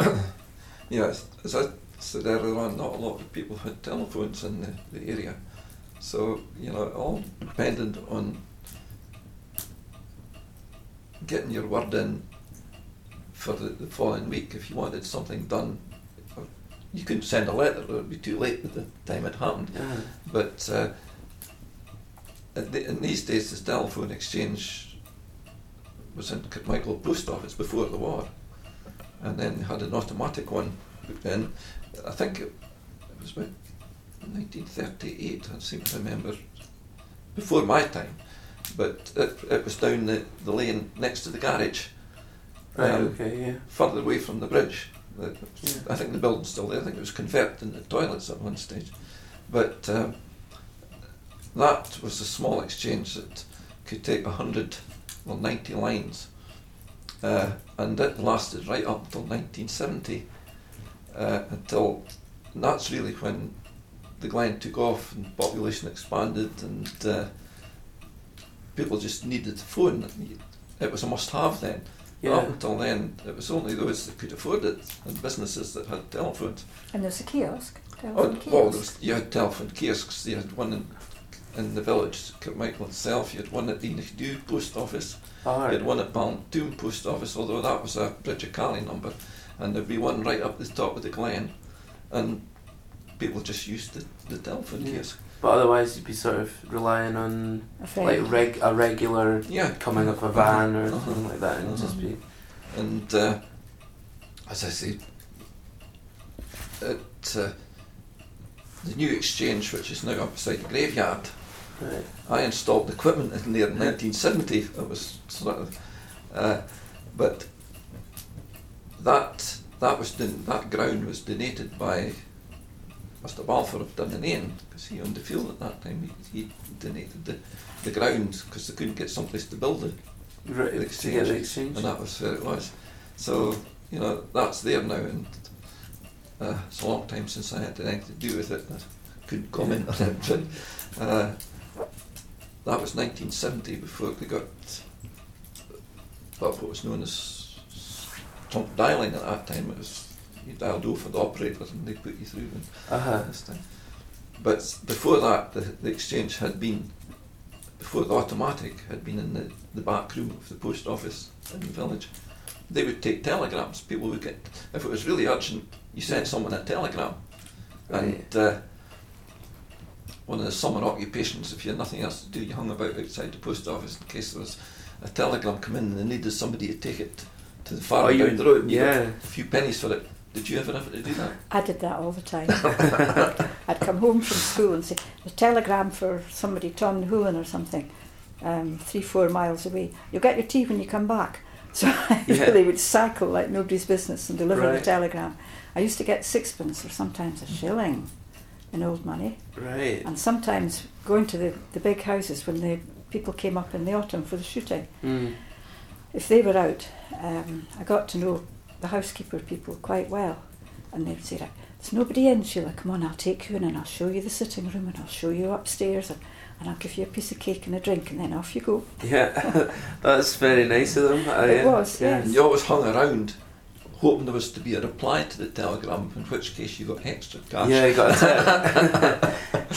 Yeah, as I said earlier on, not a lot of people had telephones in the area. So, it all depended on getting your word in for the following week. If you wanted something done, you couldn't send a letter, it would be too late by the time it happened. Yeah. But in these days, the telephone exchange was in Kirkmichael Post Office before the war, and then had an automatic one put in. I think it was about 1938, I seem to remember, before my time, but it was down the lane next to the garage, further away from the bridge. I think the building's still there. I think it was converted into toilets at one stage, but that was a small exchange that could take 90 lines, and it lasted right up until 1970, and that's really when the Glen took off and population expanded, and people just needed a phone. It was a must-have then. Yeah. Up until then, it was only those that could afford it, and businesses that had telephones. And there was a kiosk. Well, you had telephone kiosks. You had one in the village, Kirkmichael itself. You had one at Ennichdu Post Office. Right. You had one at Ballintoom Post Office, although that was a Bridge-o-Cally number. And there'd be one right up the top of the Glen. And people just used the telephone kiosk. But otherwise you'd be sort of relying on like a regular coming up a van or something like that, and just be... And as I say, the new exchange, which is now up beside the graveyard, right. I installed equipment in there in 1970. It was sort of, but that ground was donated by Mr. Balfour of Dunedin, because he owned the field at that time. He donated the ground because they couldn't get someplace to build it. Right, the exchange, and that was where it was. So that's there now, and it's a long time since I had anything to do with it. I couldn't comment on it, but that was 1970 before they got what was known as trunk dialing at that time. It was you dialed over the operator and they put you through. This time. But before that, the exchange had been, before the automatic, had been in the back room of the post office in the village. They would take telegrams. People would get, if it was really urgent, you sent someone a telegram. Right. And one of the summer occupations, if you had nothing else to do, you hung about outside the post office in case there was a telegram come in and they needed somebody to take it to the far down the road, and you got a few pennies for it. Did you ever have to do that? I did that all the time. I'd come home from school and say, "There's a telegram for somebody, Tom Hoolan or something, 3-4 miles away. You'll get your tea when you come back." So I really would cycle like nobody's business and deliver the telegram. I used to get 6pence or sometimes a shilling in old money. Right. And sometimes going to the big houses when the people came up in the autumn for the shooting, if they were out, I got to know the housekeeper people quite well, and they'd say, "Right, there's nobody in, Sheila, come on, I'll take you in and I'll show you the sitting room and I'll show you upstairs and I'll give you a piece of cake and a drink and then off you go." Yeah, that's very nice of them. It was, yes. And you always hung around hoping there was to be a reply to the telegram, in which case you got extra cash. Yeah, you got a tip.